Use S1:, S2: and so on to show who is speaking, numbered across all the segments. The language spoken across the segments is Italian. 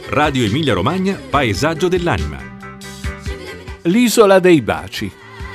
S1: Radio Emilia Romagna, Paesaggio dell'anima.
S2: L'isola dei baci.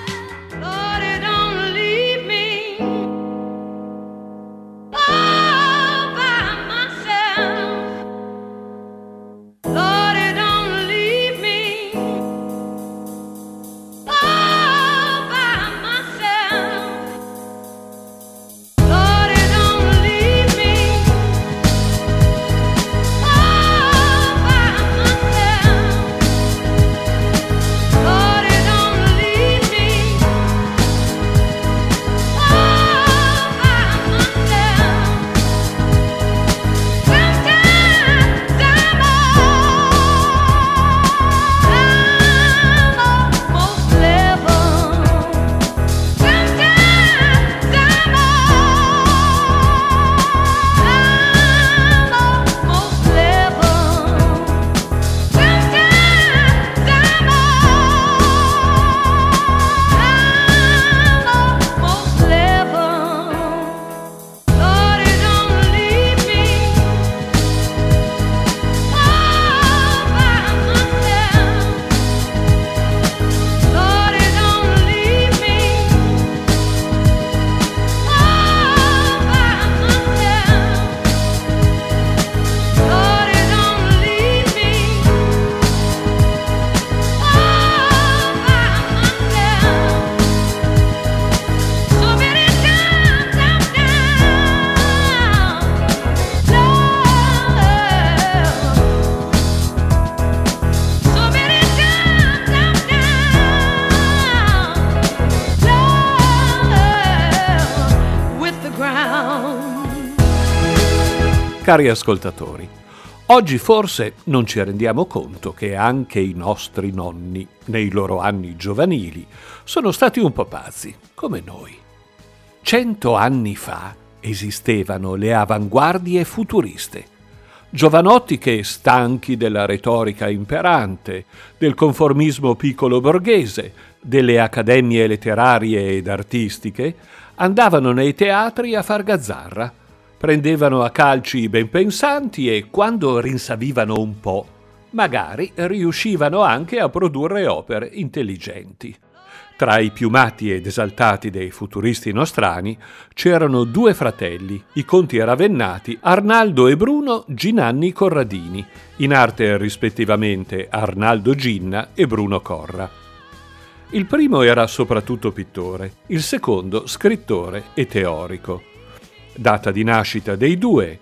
S2: Cari ascoltatori, oggi forse non ci rendiamo conto che anche i nostri nonni, nei loro anni giovanili, sono stati un po' pazzi, come noi. 100 anni fa esistevano le avanguardie futuriste. Giovanotti che, stanchi della retorica imperante, del conformismo piccolo borghese, delle accademie letterarie ed artistiche, andavano nei teatri a far gazzarra. Prendevano a calci i ben pensanti e, quando rinsavivano un po', magari riuscivano anche a produrre opere intelligenti. Tra i piumati ed esaltati dei futuristi nostrani c'erano due fratelli, i conti ravennati Arnaldo e Bruno Ginanni Corradini, in arte rispettivamente Arnaldo Ginna e Bruno Corra. Il primo era soprattutto pittore, il secondo scrittore e teorico. Data di nascita dei due,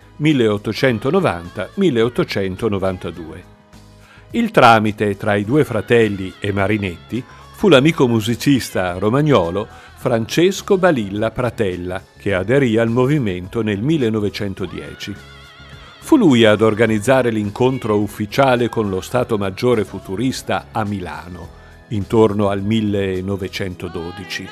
S2: 1890-1892. Il tramite tra i due fratelli e Marinetti fu l'amico musicista romagnolo Francesco Balilla Pratella, che aderì al movimento nel 1910. Fu lui ad organizzare l'incontro ufficiale con lo Stato Maggiore futurista a Milano, intorno al 1912.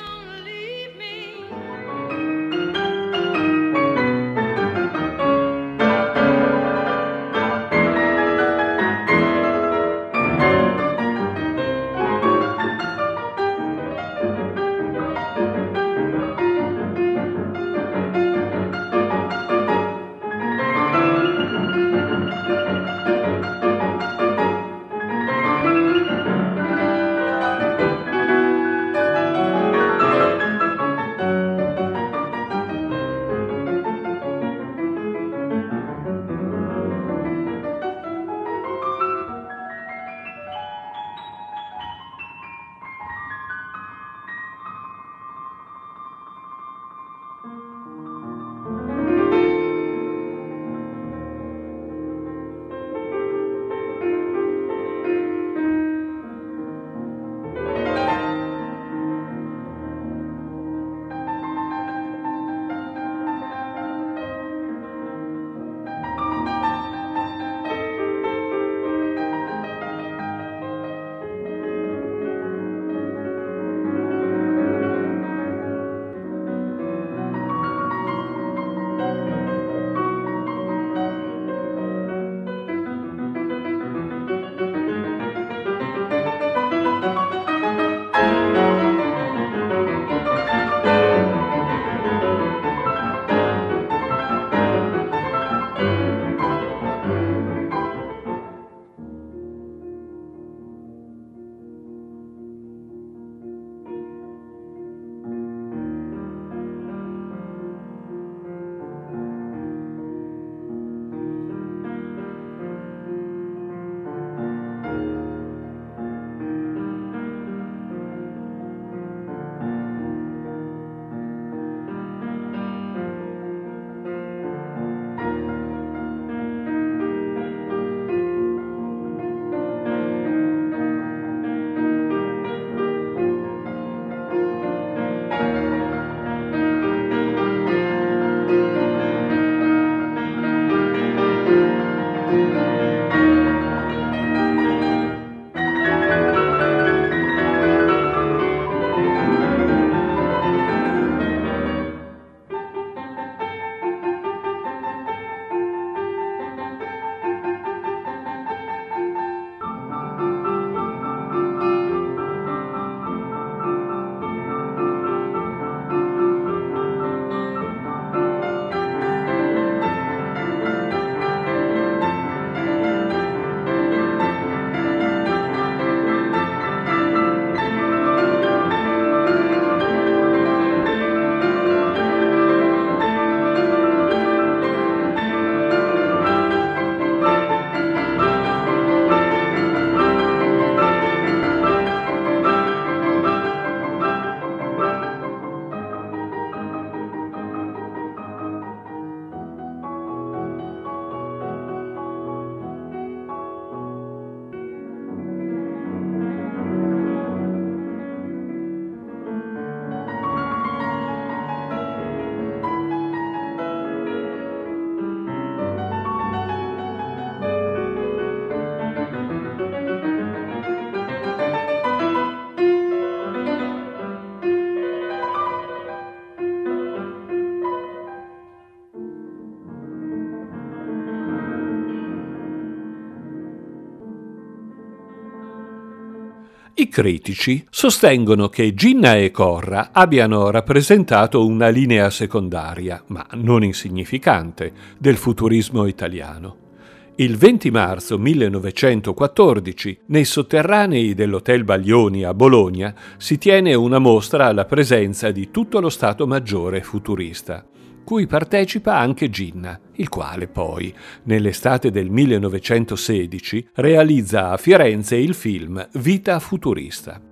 S2: I critici sostengono che Ginnah e Corra abbiano rappresentato una linea secondaria, ma non insignificante, del futurismo italiano. Il 20 marzo 1914, nei sotterranei dell'Hotel Baglioni a Bologna, si tiene una mostra alla presenza di tutto lo Stato Maggiore futurista, cui partecipa anche Ginnah, il quale poi, nell'estate del 1916, realizza a Firenze il film Vita futurista.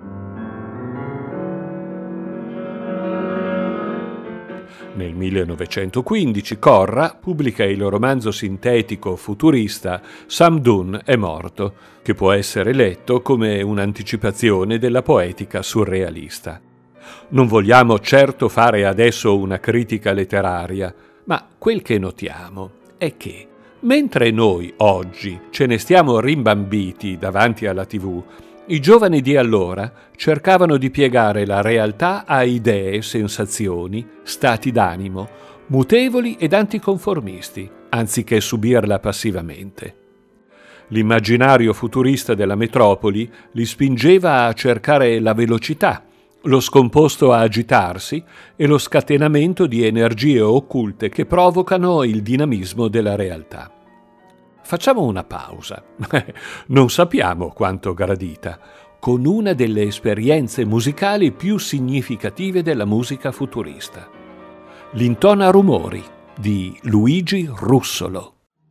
S2: Nel 1915 Corra pubblica il romanzo sintetico futurista Samdun è morto, che può essere letto come un'anticipazione della poetica surrealista. Non vogliamo certo fare adesso una critica letteraria, ma quel che notiamo è che, mentre noi oggi ce ne stiamo rimbambiti davanti alla TV, i giovani di allora cercavano di piegare la realtà a idee, sensazioni, stati d'animo, mutevoli ed anticonformisti, anziché subirla passivamente. L'immaginario futurista della metropoli li spingeva a cercare la velocità, lo scomposto a agitarsi e lo scatenamento di energie occulte che provocano il dinamismo della realtà. Facciamo una pausa, non sappiamo quanto gradita, con una delle esperienze musicali più significative della musica futurista. L'Intona Rumori di Luigi Russolo.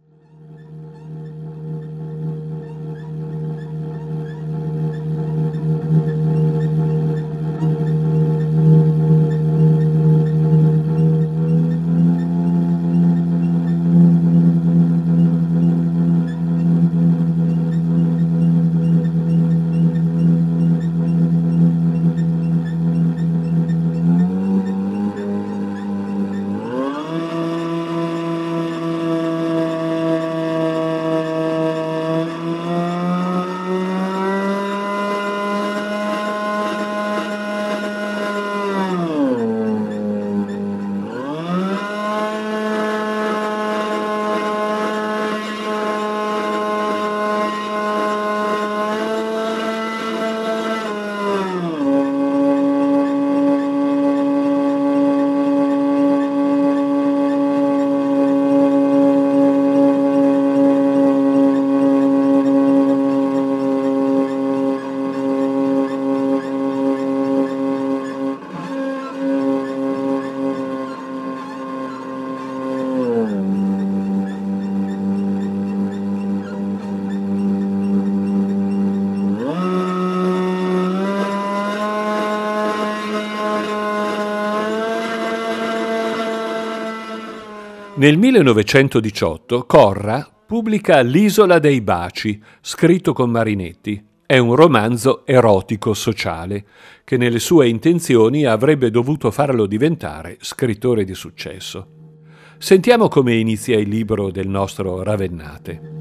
S2: Nel 1918 Corra pubblica L'isola dei baci, scritto con Marinetti. È un romanzo erotico-sociale che nelle sue intenzioni avrebbe dovuto farlo diventare scrittore di successo. Sentiamo come inizia il libro del nostro Ravennate.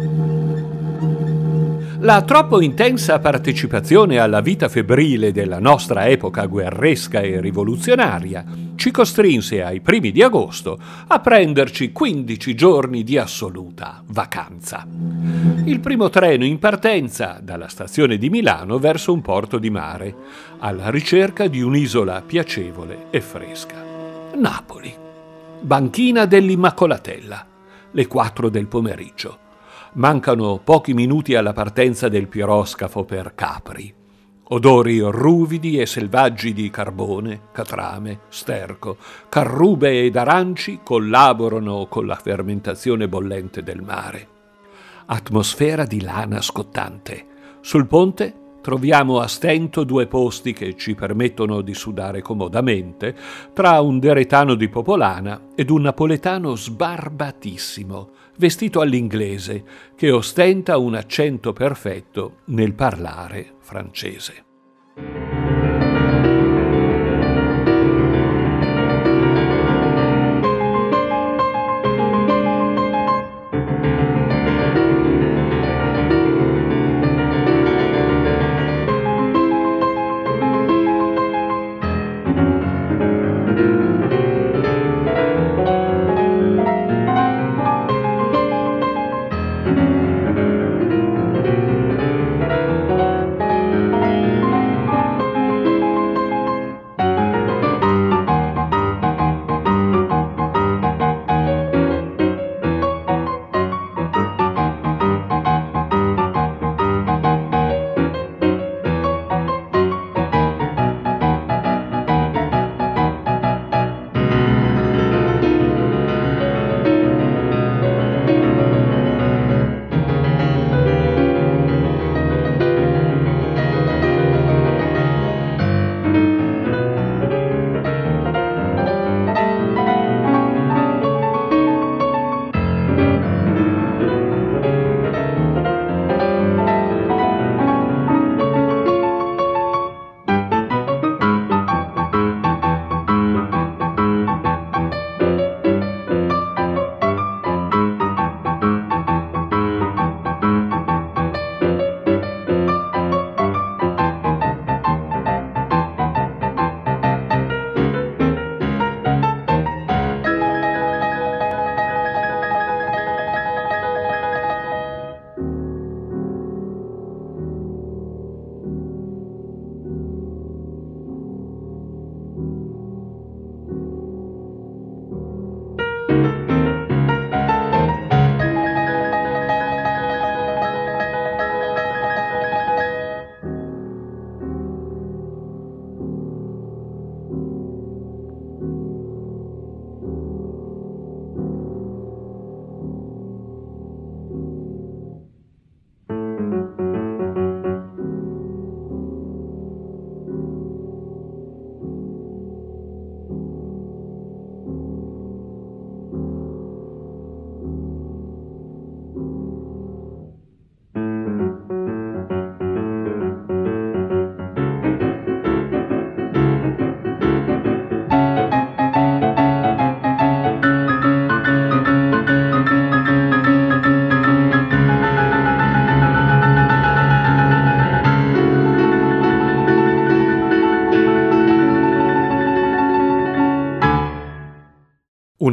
S2: La troppo intensa partecipazione alla vita febbrile della nostra epoca guerresca e rivoluzionaria ci costrinse ai primi di agosto a prenderci 15 giorni di assoluta vacanza. Il primo treno in partenza dalla stazione di Milano verso un porto di mare, alla ricerca di un'isola piacevole e fresca. Napoli. Banchina dell'Immacolatella, le 4 del pomeriggio. Mancano pochi minuti alla partenza del piroscafo per Capri. Odori ruvidi e selvaggi di carbone, catrame, sterco, carrube ed aranci collaborano con la fermentazione bollente del mare. Atmosfera di lana scottante. Sul ponte troviamo a stento 2 posti che ci permettono di sudare comodamente, tra un deretano di Popolana ed un napoletano sbarbatissimo, vestito all'inglese, che ostenta un accento perfetto nel parlare francese.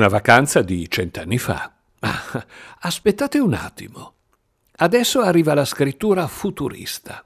S2: una vacanza di 100 anni fa. Ma aspettate un attimo. Adesso arriva la scrittura futurista.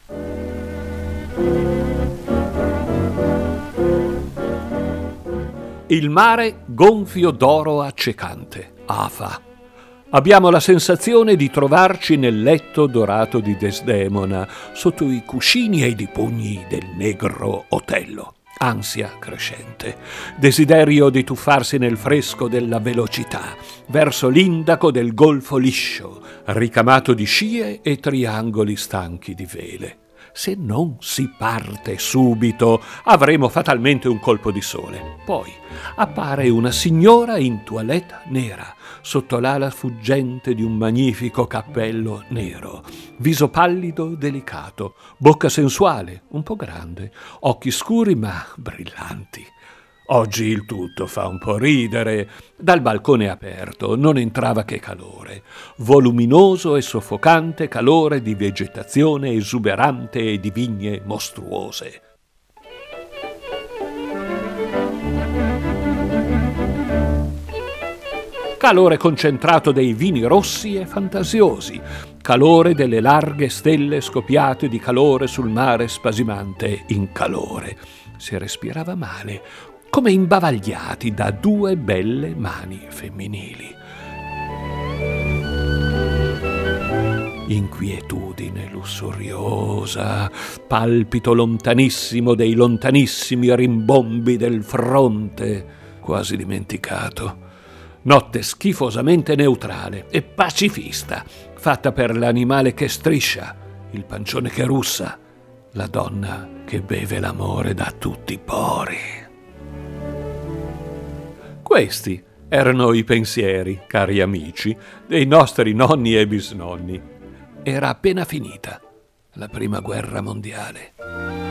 S2: Il mare gonfio d'oro accecante. Afa. Abbiamo la sensazione di trovarci nel letto dorato di Desdemona, sotto i cuscini e i pugni del negro Otello. Ansia crescente, desiderio di tuffarsi nel fresco della velocità, verso l'indaco del golfo liscio, ricamato di scie e triangoli stanchi di vele. Se non si parte subito, avremo fatalmente un colpo di sole. Poi appare una signora in toilette nera, sotto l'ala fuggente di un magnifico cappello nero, viso pallido, delicato, bocca sensuale, un po' grande, occhi scuri ma brillanti. Oggi il tutto fa un po' ridere. Dal balcone aperto non entrava che calore, voluminoso e soffocante calore di vegetazione esuberante e di vigne mostruose. Calore concentrato dei vini rossi e fantasiosi, calore delle larghe stelle scoppiate di calore sul mare spasimante in calore. Si respirava male, come imbavagliati da due belle mani femminili. Inquietudine lussuriosa, palpito lontanissimo dei lontanissimi rimbombi del fronte, quasi dimenticato. Notte schifosamente neutrale e pacifista, fatta per l'animale che striscia, il pancione che russa, la donna che beve l'amore da tutti i pori. Questi erano i pensieri, cari amici, dei nostri nonni e bisnonni. Era appena finita la Prima Guerra Mondiale.